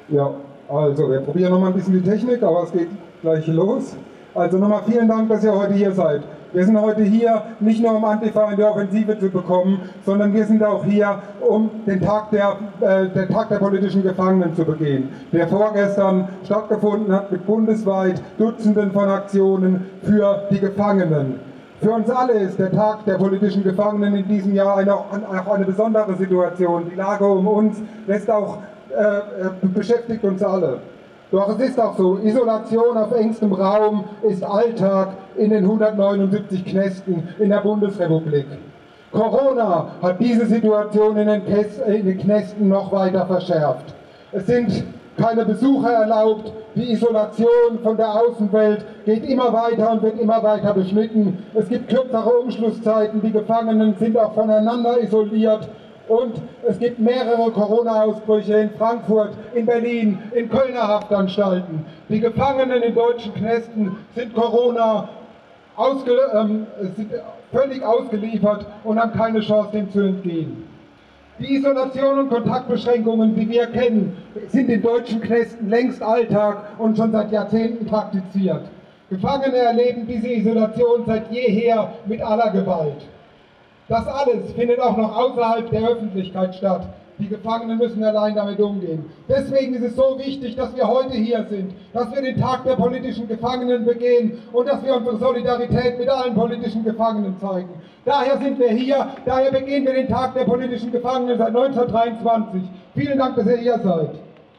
Ja, also wir probieren nochmal ein bisschen die Technik, aber es geht gleich los. Also nochmal vielen Dank, dass ihr heute hier seid. Wir sind heute hier nicht nur um Antifa in die Offensive zu bekommen, sondern wir sind auch hier, um den Tag der politischen Gefangenen zu begehen, der vorgestern stattgefunden hat mit bundesweit Dutzenden von Aktionen für die Gefangenen. Für uns alle ist der Tag der politischen Gefangenen in diesem Jahr auch eine besondere Situation. Die Lage um uns beschäftigt uns alle. Doch es ist auch so, Isolation auf engstem Raum ist Alltag in den 179 Knästen in der Bundesrepublik. Corona hat diese Situation in den Knästen noch weiter verschärft. Es sind keine Besucher erlaubt, die Isolation von der Außenwelt geht immer weiter und wird immer weiter beschnitten. Es gibt kürzere Umschlusszeiten, die Gefangenen sind auch voneinander isoliert. Und es gibt mehrere Corona-Ausbrüche in Frankfurt, in Berlin, in Kölner Haftanstalten. Die Gefangenen in deutschen Knästen sind Corona völlig ausgeliefert und haben keine Chance, dem zu entgehen. Die Isolation und Kontaktbeschränkungen, die wir kennen, sind in deutschen Knästen längst Alltag und schon seit Jahrzehnten praktiziert. Gefangene erleben diese Isolation seit jeher mit aller Gewalt. Das alles findet auch noch außerhalb der Öffentlichkeit statt. Die Gefangenen müssen allein damit umgehen. Deswegen ist es so wichtig, dass wir heute hier sind, dass wir den Tag der politischen Gefangenen begehen und dass wir unsere Solidarität mit allen politischen Gefangenen zeigen. Daher sind wir hier, daher begehen wir den Tag der politischen Gefangenen seit 1923. Vielen Dank, dass ihr hier seid.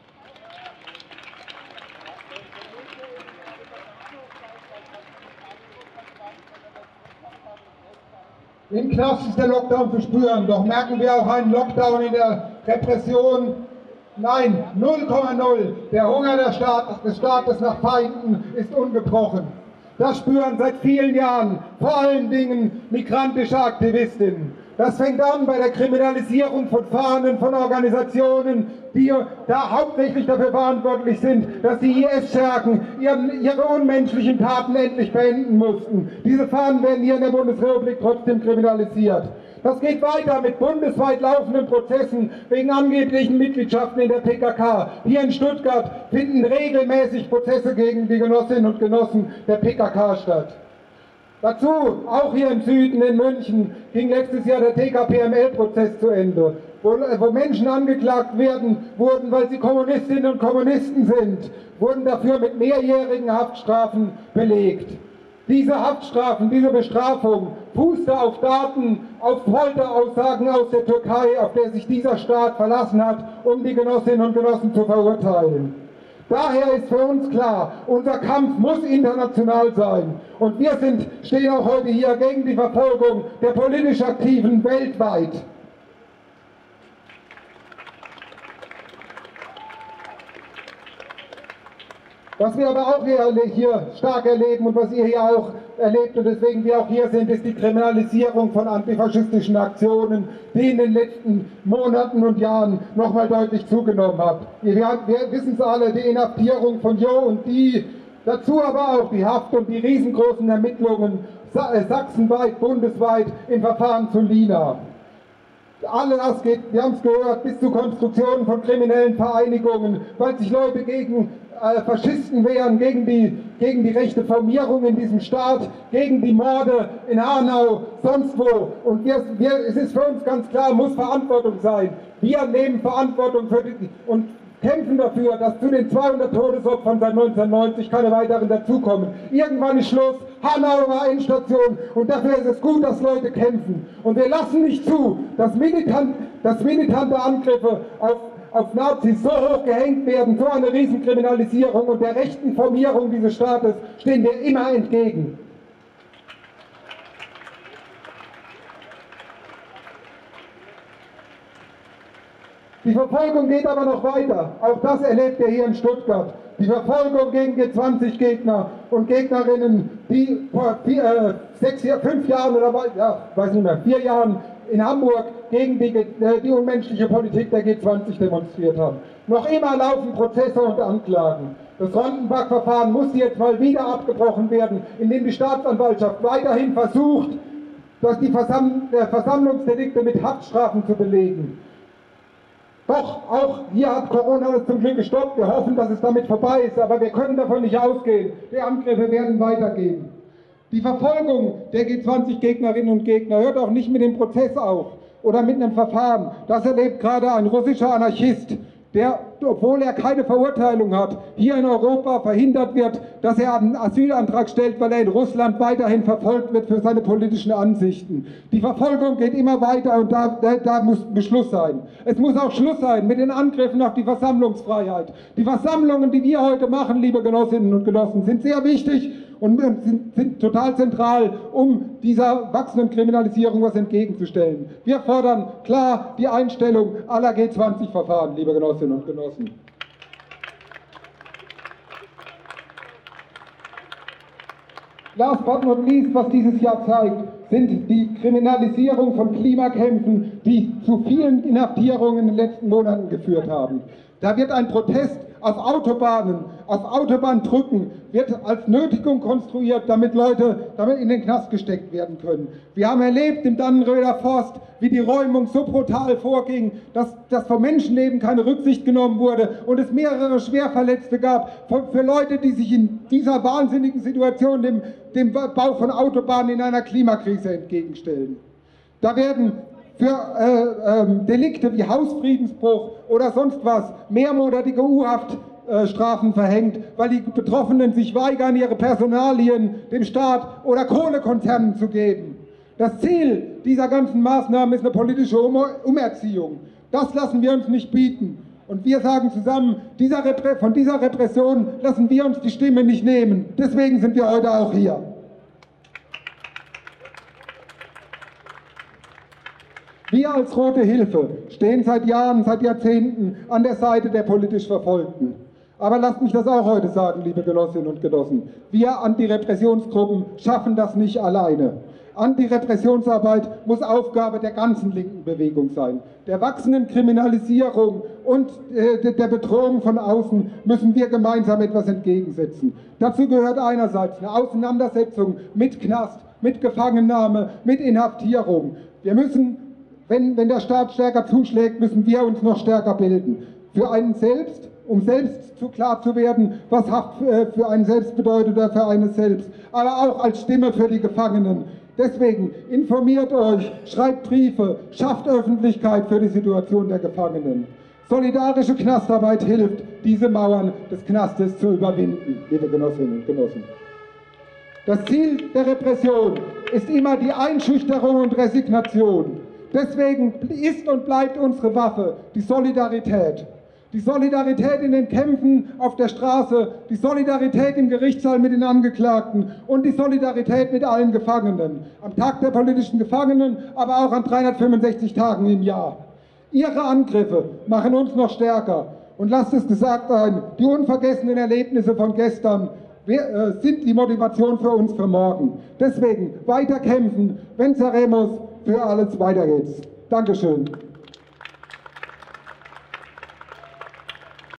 Im Knast ist der Lockdown zu spüren, doch merken wir auch einen Lockdown in der Repression? Nein, 0,0. Der Hunger des Staates nach Feinden ist ungebrochen. Das spüren seit vielen Jahren vor allen Dingen migrantische Aktivistinnen. Das fängt an bei der Kriminalisierung von Fahnen, von Organisationen, die da hauptsächlich dafür verantwortlich sind, dass die IS-Schergen ihre unmenschlichen Taten endlich beenden mussten. Diese Fahnen werden hier in der Bundesrepublik trotzdem kriminalisiert. Das geht weiter mit bundesweit laufenden Prozessen wegen angeblichen Mitgliedschaften in der PKK. Hier in Stuttgart finden regelmäßig Prozesse gegen die Genossinnen und Genossen der PKK statt. Dazu, auch hier im Süden in München, ging letztes Jahr der TKPML-Prozess zu Ende, wo Menschen angeklagt wurden, weil sie Kommunistinnen und Kommunisten sind, wurden dafür mit mehrjährigen Haftstrafen belegt. Diese Haftstrafen, diese Bestrafung fußte auf Daten, auf Folteraussagen aus der Türkei, auf der sich dieser Staat verlassen hat, um die Genossinnen und Genossen zu verurteilen. Daher ist für uns klar, unser Kampf muss international sein. Und wir stehen auch heute hier gegen die Verfolgung der politisch Aktiven weltweit. Was wir aber auch hier stark erleben und was ihr hier auch erlebt und deswegen wir auch hier sind, ist die Kriminalisierung von antifaschistischen Aktionen, die in den letzten Monaten und Jahren nochmal deutlich zugenommen hat. Wir wissen es alle, die Inhaftierung von Jo und Die, dazu aber auch die Haft und die riesengroßen Ermittlungen sachsenweit, bundesweit im Verfahren zu Lina. Alle das geht, wir haben es gehört, bis zu Konstruktionen von kriminellen Vereinigungen, weil sich Leute gegen Faschisten wehren, gegen die rechte Formierung in diesem Staat, gegen die Morde in Hanau, sonst wo. Und es ist für uns ganz klar, muss Verantwortung sein. Wir nehmen Verantwortung und kämpfen dafür, dass zu den 200 Todesopfern seit 1990 keine weiteren dazukommen. Irgendwann ist Schluss, Hanau war Endstation und dafür ist es gut, dass Leute kämpfen. Und wir lassen nicht zu, dass militante Angriffe auf Nazis so hoch gehängt werden, so eine Riesenkriminalisierung und der rechten Formierung dieses Staates stehen wir immer entgegen. Die Verfolgung geht aber noch weiter. Auch das erlebt ihr hier in Stuttgart. Die Verfolgung gegen G20-Gegner und Gegnerinnen, die vor 5 Jahren oder weiß nicht mehr, 4 Jahren in Hamburg gegen die unmenschliche Politik der G20 demonstriert haben. Noch immer laufen Prozesse und Anklagen. Das Rondenbach-Verfahren muss jetzt mal wieder abgebrochen werden, indem die Staatsanwaltschaft weiterhin versucht, die Versammlungsdelikte mit Haftstrafen zu belegen. Doch, auch hier hat Corona das zum Glück gestoppt. Wir hoffen, dass es damit vorbei ist, aber wir können davon nicht ausgehen. Die Angriffe werden weitergehen. Die Verfolgung der G20-Gegnerinnen und Gegner hört auch nicht mit dem Prozess auf oder mit einem Verfahren. Das erlebt gerade ein russischer Anarchist, der, obwohl er keine Verurteilung hat, hier in Europa verhindert wird, dass er einen Asylantrag stellt, weil er in Russland weiterhin verfolgt wird für seine politischen Ansichten. Die Verfolgung geht immer weiter und da muss Schluss sein. Es muss auch Schluss sein mit den Angriffen auf die Versammlungsfreiheit. Die Versammlungen, die wir heute machen, liebe Genossinnen und Genossen, sind sehr wichtig und sind total zentral, um dieser wachsenden Kriminalisierung was entgegenzustellen. Wir fordern klar die Einstellung aller G20-Verfahren, liebe Genossinnen und Genossen. Last but not least, was dieses Jahr zeigt, sind die Kriminalisierung von Klimakämpfen, die zu vielen Inhaftierungen in den letzten Monaten geführt haben. Da wird ein Protest auf Autobahnen, auf Autobahnbrücken, wird als Nötigung konstruiert, damit Leute in den Knast gesteckt werden können. Wir haben erlebt im Dannenröder Forst, wie die Räumung so brutal vorging, dass vom Menschenleben keine Rücksicht genommen wurde und es mehrere Schwerverletzte gab für Leute, die sich in dieser wahnsinnigen Situation dem Bau von Autobahnen in einer Klimakrise entgegenstellen. Da werden für Delikte wie Hausfriedensbruch oder sonst was mehrmonatige U-Haftstrafen verhängt, weil die Betroffenen sich weigern, ihre Personalien dem Staat oder Kohlekonzernen zu geben. Das Ziel dieser ganzen Maßnahmen ist eine politische Umerziehung. Das lassen wir uns nicht bieten. Und wir sagen zusammen, von dieser Repression lassen wir uns die Stimme nicht nehmen. Deswegen sind wir heute auch hier. Wir als Rote Hilfe stehen seit Jahren, seit Jahrzehnten an der Seite der politisch Verfolgten. Aber lasst mich das auch heute sagen, liebe Genossinnen und Genossen. Wir Antirepressionsgruppen schaffen das nicht alleine. Antirepressionsarbeit muss Aufgabe der ganzen linken Bewegung sein. Der wachsenden Kriminalisierung und der Bedrohung von außen müssen wir gemeinsam etwas entgegensetzen. Dazu gehört einerseits eine Auseinandersetzung mit Knast, mit Gefangennahme, mit Inhaftierung. Wir müssen, wenn der Staat stärker zuschlägt, müssen wir uns noch stärker bilden. Für einen selbst, um selbst zu klar zu werden, was Haft für einen selbst bedeutet oder für eines selbst, aber auch als Stimme für die Gefangenen. Deswegen informiert euch, schreibt Briefe, schafft Öffentlichkeit für die Situation der Gefangenen. Solidarische Knastarbeit hilft, diese Mauern des Knastes zu überwinden, liebe Genossinnen und Genossen. Das Ziel der Repression ist immer die Einschüchterung und Resignation. Deswegen ist und bleibt unsere Waffe die Solidarität. Die Solidarität in den Kämpfen auf der Straße, die Solidarität im Gerichtssaal mit den Angeklagten und die Solidarität mit allen Gefangenen. Am Tag der politischen Gefangenen, aber auch an 365 Tagen im Jahr. Ihre Angriffe machen uns noch stärker. Und lasst es gesagt sein, die unvergessenen Erlebnisse von gestern sind die Motivation für uns für morgen. Deswegen weiter kämpfen, venceremos, für alles, weiter geht's. Dankeschön.